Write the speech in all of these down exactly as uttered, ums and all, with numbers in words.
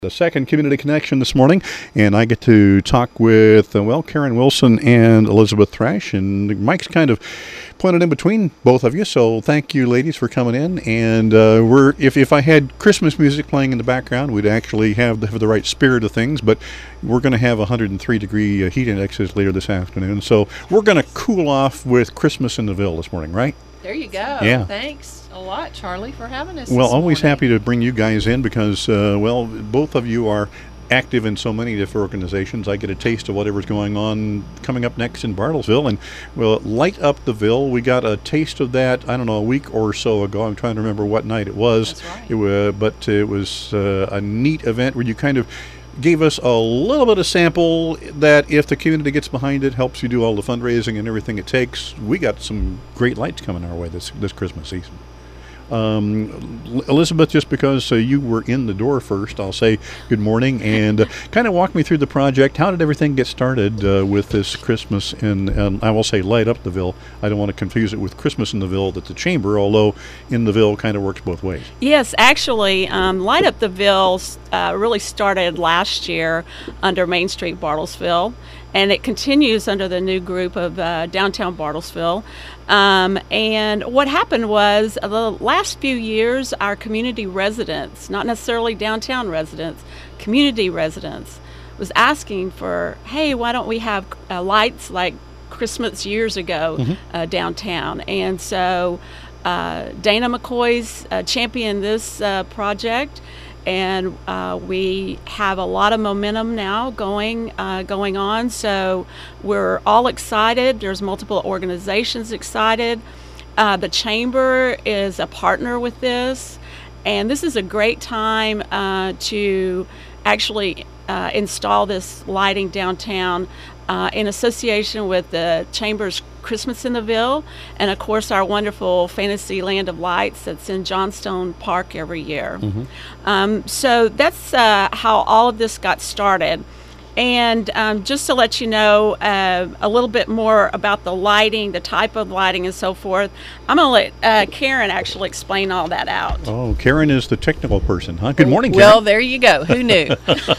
The second Community Connection this morning, and I get to talk with, uh, well, Karen Wilson and Elizabeth Thrash, and Mike's kind of pointed in between both of you, so thank you, ladies, for coming in. And uh, we're if, if I had Christmas music playing in the background, we'd actually have the, have the right spirit of things, but we're going to have one hundred three degree uh, heat indexes later this afternoon, so we're going to cool off with Christmas in the Ville this morning, right? There you go. Yeah. Thanks a lot, Charlie, for having us. Well, this always morning. happy to bring you guys in because, uh, well, both of you are active in so many different organizations. I get a taste of whatever's going on coming up next in Bartlesville, and we'll light up the Ville. We got a taste of that, I don't know, a week or so ago. I'm trying to remember what night it was. That's right. It was, but it was uh, a neat event where you kind of gave us a little bit of sample that if the community gets behind it, helps you do all the fundraising and everything it takes. We got some great lights coming our way this this Christmas season. Um, Elizabeth, just because uh, you were in the door first, I'll say good morning and uh, kind of walk me through the project. How did everything get started uh, with this Christmas? And um, I will say light up the Ville. I don't want to confuse it with Christmas in the Ville at the Chamber, although in the Ville kind of works both ways. Yes, actually, um, Light Up the Ville uh, really started last year under Main Street Bartlesville, and it continues under the new group of uh, Downtown Bartlesville. Um, and what happened was uh, the last few years, our community residents, not necessarily downtown residents, community residents, was asking for, hey, why don't we have uh, lights like Christmas years ago mm-hmm. uh, downtown? And so uh, Dana McCoy's uh, championed this uh, project. And uh, we have a lot of momentum now going uh, going on, so we're all excited. There's multiple organizations excited. Uh, the Chamber is a partner with this, and this is a great time uh, to actually uh, install this lighting downtown uh, in association with the Chamber's Christmas in the Ville, and of course our wonderful Fantasy Land of Lights that's in Johnstone Park every year. Mm-hmm. Um, so that's uh, how all of this got started. And um, just to let you know uh, a little bit more about the lighting, the type of lighting and so forth, I'm going to let uh, Karen actually explain all that out. Oh, Karen is the technical person, huh? Good morning, Karen. Well, there you go. Who knew?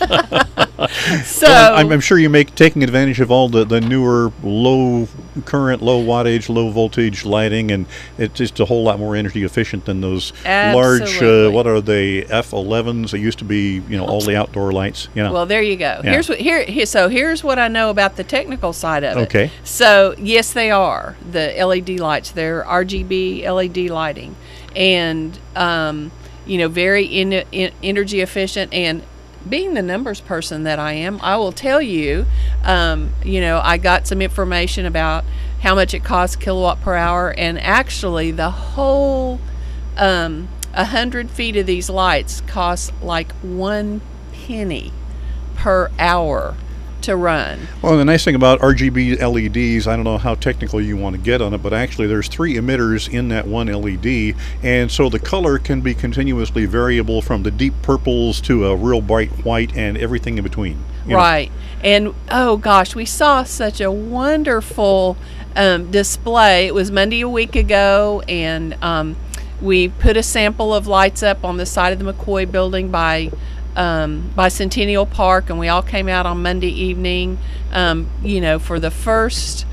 So well, I'm, I'm sure you make taking advantage of all the, the newer low current, low wattage, low voltage lighting, and it's just a whole lot more energy efficient than those Absolutely. large, uh, what are they, F elevens? They used to be, you know, all the outdoor lights. You know. Well, there you go. Yeah. Here's what here, here. So here's what I know about the technical side of it. Okay. So yes, they are the L E D lights. They're R G B L E D lighting, and um, you know, very in, in, energy efficient. And being the numbers person that I am, I will tell you, um, you know, I got some information about how much it costs kilowatt per hour, and actually the whole um, one hundred feet of these lights costs like one penny per hour to run. Well, the nice thing about R G B L E Ds, I don't know how technical you want to get on it, but actually there's three emitters in that one L E D, and so the color can be continuously variable from the deep purples to a real bright white and everything in between. Right. Know. And oh gosh, we saw such a wonderful um, display. It was Monday a week ago, and um, we put a sample of lights up on the side of the McCoy building by Um, by Centennial Park, and we all came out on Monday evening, um, you know, for the first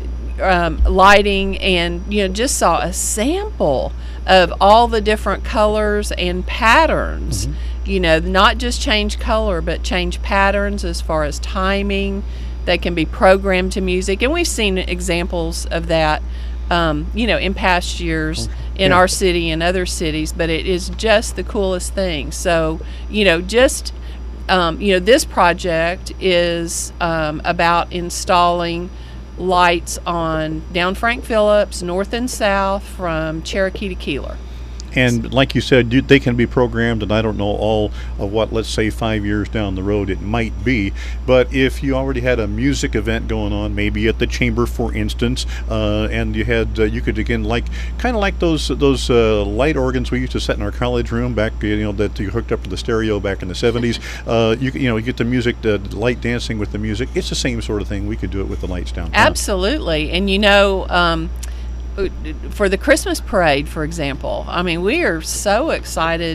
um, lighting, and you know, just saw a sample of all the different colors and patterns. Mm-hmm. You know, not just change color, but change patterns as far as timing. They can be programmed to music, and we've seen examples of that, um, you know, in past years. Okay. In yeah. our city and other cities, but it is just the coolest thing. So, you know, just, um, you know, this project is um, about installing lights on down Frank Phillips, north and south from Cherokee to Keeler. And like you said, you, they can be programmed, and I don't know all of what, let's say, five years down the road it might be. But if you already had a music event going on, maybe at the Chamber, for instance, uh, and you had, uh, you could again like, kind of like those those uh, light organs we used to set in our college room back, you know, that you hooked up to the stereo back in the seventies. Uh, you you know, you get the music, the light dancing with the music. It's the same sort of thing. We could do it with the lights downtown. Absolutely, and you know. Um, for the Christmas parade, for example, I mean, we are so excited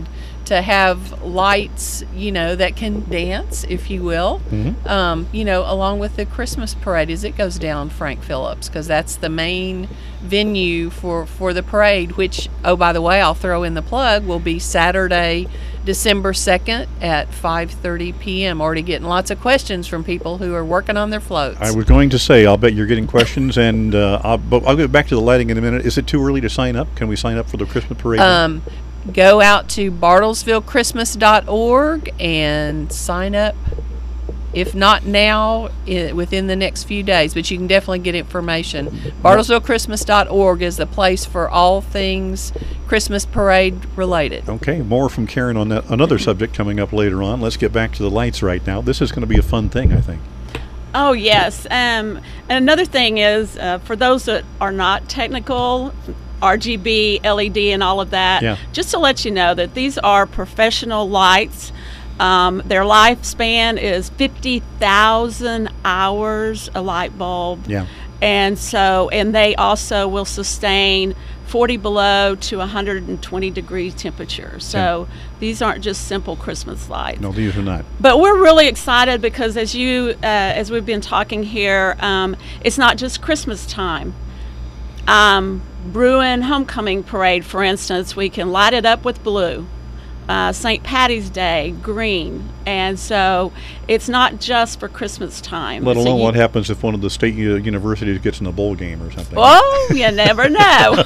to have lights, you know, that can dance, if you will, Mm-hmm. um, you know, along with the Christmas parade as it goes down Frank Phillips, because that's the main venue for, for the parade, which, oh, by the way, I'll throw in the plug, will be Saturday, December second at five thirty p.m. Already getting lots of questions from people who are working on their floats. I was going to say, I'll bet you're getting questions, and uh, I'll, but I'll get back to the lighting in a minute. Is it too early to sign up? Can we sign up for the Christmas parade? Um, go out to bartlesville christmas dot org and sign up. If not now, I, within the next few days, but you can definitely get information. bartlesville christmas dot org is the place for all things Christmas parade related. Okay, more from Karen on that, another subject coming up later on. Let's get back to the lights right now. This is going to be a fun thing, I think. Oh, yes. Um, and another thing is, uh, for those that are not technical, R G B, L E D, and all of that, Yeah. just to let you know that these are professional lights. Um, their lifespan is fifty thousand hours a light bulb. Yeah. And so, and they also will sustain forty below to one hundred twenty degree temperature. So these aren't just simple Christmas lights. No, these are not. But we're really excited because as you, uh, as we've been talking here, um, it's not just Christmas time. Um, Bruin Homecoming Parade, for instance, we can light it up with blue. Uh, Saint Patty's Day, green. And so it's not just for Christmas time. Let So alone you- what happens if one of the state u- universities gets in a bowl game or something. Oh, you never know.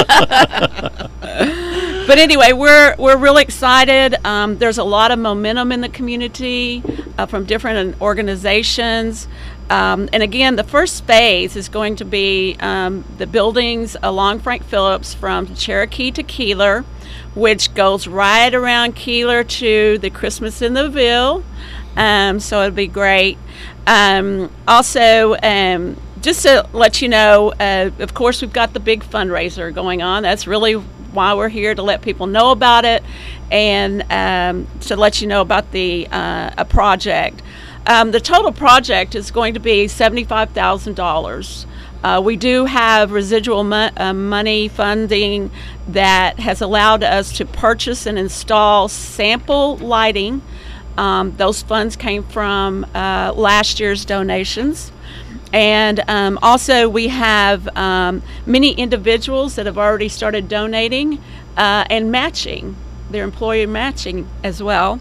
But anyway, we're we're really excited. Um, there's a lot of momentum in the community uh, from different organizations. Um, and again, the first phase is going to be um, the buildings along Frank Phillips from Cherokee to Keeler, which goes right around Keeler to the Christmas in the Ville. Um, so it'll be great. Um, also, um, just to let you know, uh, of course, we've got the big fundraiser going on. That's really why we're here, to let people know about it and um, to let you know about the uh, a project. Um, the total project is going to be seventy-five thousand dollars. Uh, we do have residual mo- uh, money funding that has allowed us to purchase and install sample lighting. Um, those funds came from uh, last year's donations. And um, also we have um, many individuals that have already started donating uh, and matching, their employer matching as well.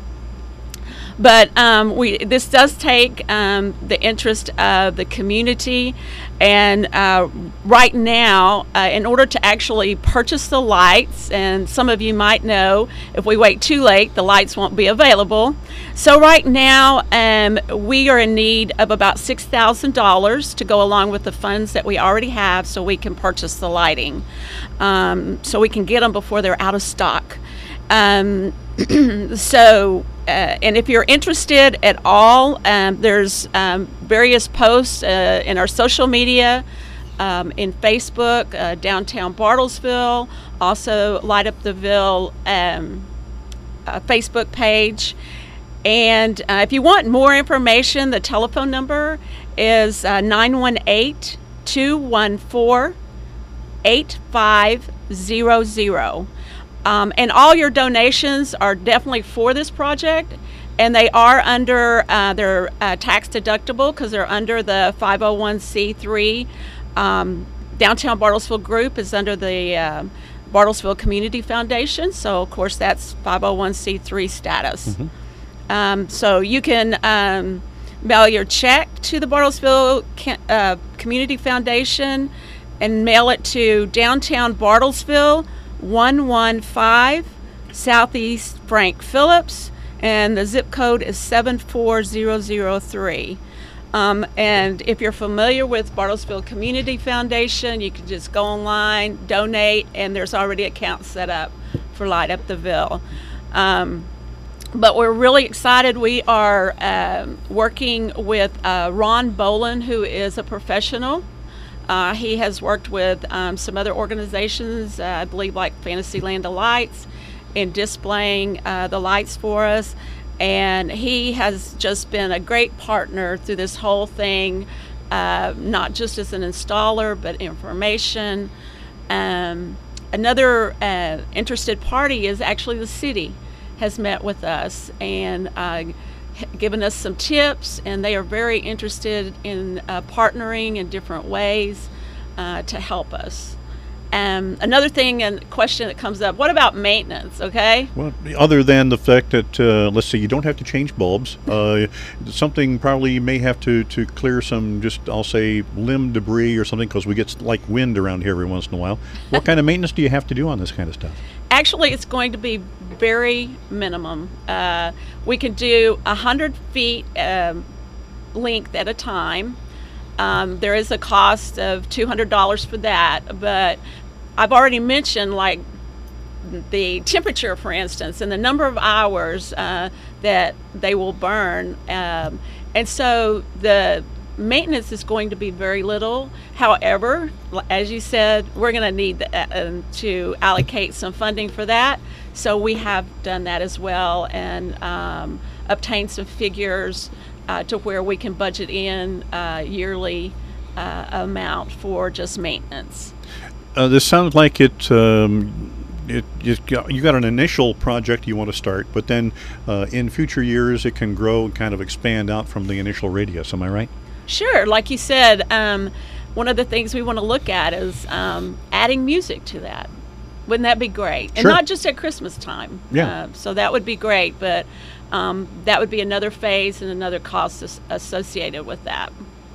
But um, we this does take um, the interest of the community, and uh, right now, uh, in order to actually purchase the lights, and some of you might know, if we wait too late, the lights won't be available. So right now, um, we are in need of about six thousand dollars to go along with the funds that we already have, so we can purchase the lighting, um, so we can get them before they're out of stock. Um, so. Uh, and if you're interested at all, um, there's um, various posts uh, in our social media, um, in Facebook, uh, Downtown Bartlesville, also Light Up the Ville um, uh, Facebook page. And uh, if you want more information, the telephone number is uh, nine one eight, two one four, eight five zero zero. Um, and all your donations are definitely for this project, and they are under, uh, they're uh, tax deductible because they're under the five oh one c three. Um, Downtown Bartlesville Group is under the uh, Bartlesville Community Foundation, so of course that's five oh one c three status. Mm-hmm. Um, so you can um, mail your check to the Bartlesville Ca- uh, Community Foundation and mail it to Downtown Bartlesville, one one five Southeast Frank Phillips, and the zip code is seven four zero zero three. Um, and if you're familiar with Bartlesville Community Foundation, you can just go online, donate, and there's already accounts set up for Light Up the Ville. Um, but we're really excited. We are um, working with uh, Ron Boland, who is a professional. Uh, he has worked with um, some other organizations, uh, I believe like Fantasyland of Lights, in displaying uh, the lights for us. And he has just been a great partner through this whole thing, uh, not just as an installer, but information. Um, another uh, interested party is actually the city. has met with us and uh, given us some tips, and they are very interested in uh, partnering in different ways uh, to help us. Um, another thing and question that comes up, what about maintenance, okay? Well, other than the fact that, uh, let's say you don't have to change bulbs, uh, something probably you may have to, to clear some, just I'll say, limb debris or something, because we get like wind around here every once in a while. What kind of maintenance do you have to do on this kind of stuff? Actually, it's going to be very minimum. Uh, we can do one hundred feet um, length at a time. Um, there is a cost of two hundred dollars for that, but I've already mentioned like the temperature, for instance, and the number of hours uh, that they will burn. Um, and so the maintenance is going to be very little. However, as you said, we're going to need the, uh, to allocate some funding for that. So we have done that as well and um, obtained some figures uh, to where we can budget in a yearly uh, amount for just maintenance. Uh, this sounds like it. Um, it, it got, you got an initial project you want to start, but then uh, in future years it can grow and kind of expand out from the initial radius. Am I right? Sure. Like you said, um, one of the things we want to look at is um, adding music to that. Wouldn't that be great? And Sure. not just at Christmas time. Yeah. Uh, so that would be great, but um, that would be another phase and another cost as- associated with that.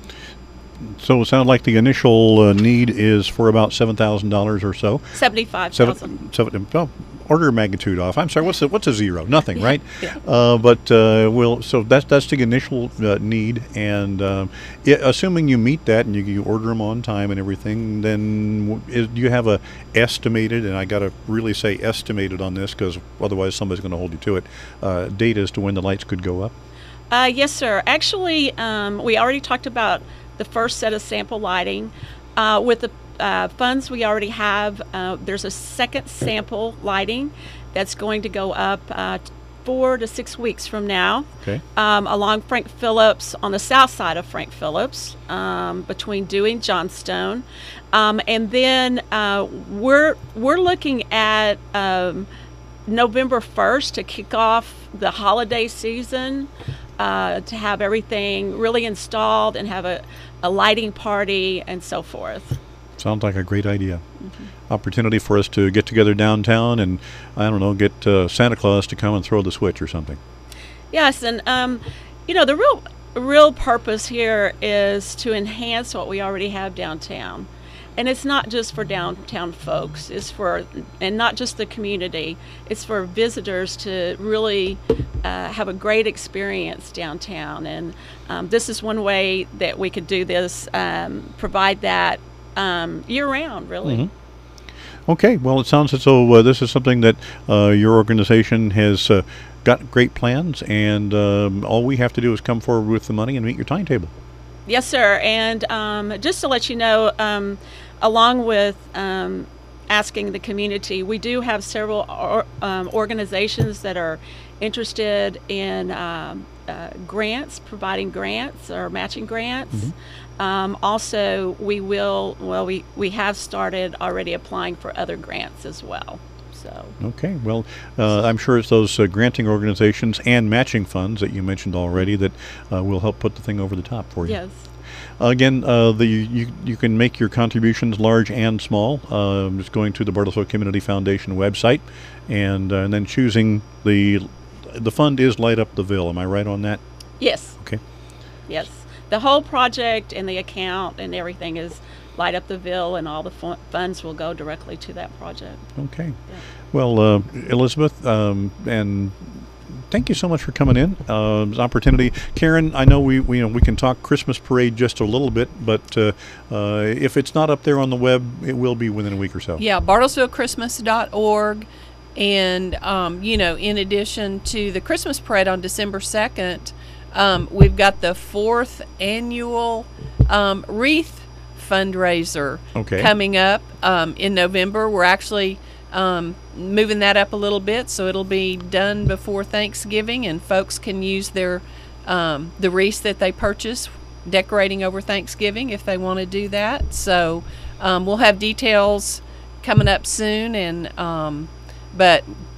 So it sounds like the initial uh, need is for about seven thousand dollars or so. Seventy-five thousand. Seven, seven, well, order of magnitude off. I'm sorry. What's a, what's a zero? Nothing, right? Yeah. Uh, but uh, we'll. So that's that's the initial uh, need, and um, I assuming you meet that and you, you order them on time and everything, then w- is, do you have a estimated? And I got to really say estimated on this because otherwise somebody's going to hold you to it. Uh, date as to when the lights could go up. Uh, yes, sir. Actually, um, we already talked about the first set of sample lighting. Uh, with the uh, funds we already have, uh, there's a second sample lighting that's going to go up uh, four to six weeks from now. Okay. Um, along Frank Phillips, on the south side of Frank Phillips, um, between Dewey and Johnstone. Um, and then uh, we're, we're looking at um, November first to kick off the holiday season. Uh, to have everything really installed and have a, a lighting party and so forth. Sounds like a great idea. Mm-hmm. Opportunity for us to get together downtown and, I don't know, get uh, Santa Claus to come and throw the switch or something. Yes, and um, you know, the real real purpose here is to enhance what we already have downtown. And it's not just for downtown folks, it's for, and not just the community, it's for visitors to really uh, have a great experience downtown. And um, this is one way that we could do this, um, provide that um, year-round, really. Mm-hmm. Okay, well, it sounds as though uh, this is something that uh, your organization has uh, got great plans, and um, all we have to do is come forward with the money and meet your timetable. Yes, sir. And um, just to let you know, um, along with um, asking the community, we do have several or, um, organizations that are interested in um, uh, grants, providing grants or matching grants. Mm-hmm. Um, also, we will, well, we, we have started already applying for other grants as well. So. Okay, well, uh, I'm sure it's those uh, granting organizations and matching funds that you mentioned already that uh, will help put the thing over the top for you. Yes. Uh, again, uh, the you, you can make your contributions large and small. Uh, just going to the Bartlesville Community Foundation website, and uh, and then choosing the the fund is Light Up the Ville. Am I right on that? Yes. Okay. Yes. The whole project and the account and everything is Light Up the Ville, and all the fu- funds will go directly to that project. Okay. Yeah. Well, uh, Elizabeth, um, and thank you so much for coming in. Uh, this opportunity, Karen. I know we, we you know we can talk Christmas parade just a little bit, but uh, uh, if it's not up there on the web, it will be within a week or so. Yeah, bartlesville christmas dot org. And, um, you know, in addition to the Christmas parade on December second, um, we've got the fourth annual um, wreath fundraiser Okay. coming up um, in November. We're actually um, moving that up a little bit, so it'll be done before Thanksgiving, and folks can use their um, the wreaths that they purchase decorating over Thanksgiving if they want to do that. So um, we'll have details coming up soon, and um, but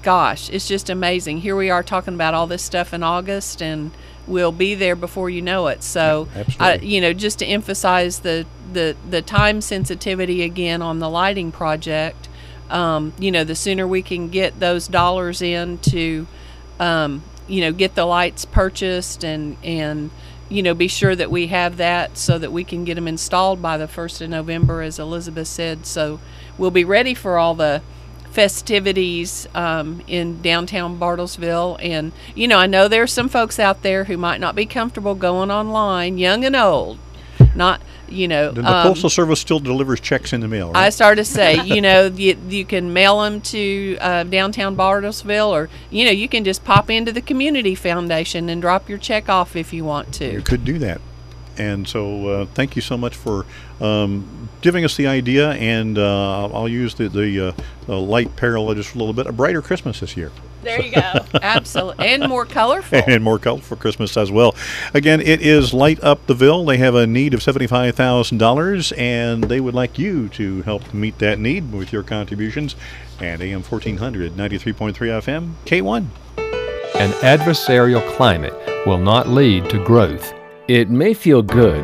gosh, it's just amazing. Here we are talking about all this stuff in August, and we'll be there before you know it. So, I, you know, just to emphasize the, the, the time sensitivity again on the lighting project, um, you know, the sooner we can get those dollars in to, um, you know, get the lights purchased and, and, you know, be sure that we have that so that we can get them installed by the first of November, as Elizabeth said. So we'll be ready for all the festivities um, in downtown Bartlesville. And, you know, I know there's some folks out there who might not be comfortable going online, young and old. Not, you know. The, the um, Postal Service still delivers checks in the mail, right? I started to say, you know, you, you can mail them to uh, downtown Bartlesville, or, you know, you can just pop into the Community Foundation and drop your check off if you want to. You could do that. And so uh, thank you so much for um, giving us the idea, and uh, I'll use the, the, uh, the light parallel just a little bit. A brighter Christmas this year. There you go. Absolutely. And more colorful. And more colorful Christmas as well. Again, it is Light Up the Ville. They have a need of seventy-five thousand dollars, and they would like you to help meet that need with your contributions. And A M fourteen hundred, ninety-three point three F M, K one. An adversarial climate will not lead to growth. It may feel good